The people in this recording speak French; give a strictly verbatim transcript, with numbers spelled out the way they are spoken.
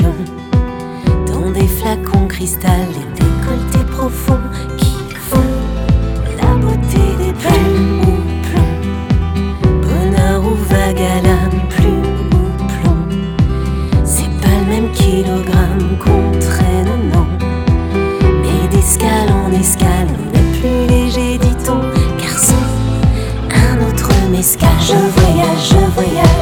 millions dans des flacons cristal et décolletés profonds qui font la beauté des plumes ou plomb. Bonheur ou vague à l'âme, plume ou plomb. C'est pas le même kilogramme qu'on traîne, non. Mais d'escale en escale, on est plus léger, dit-on, car c'est un autre mescal. Je voyage, je voyage.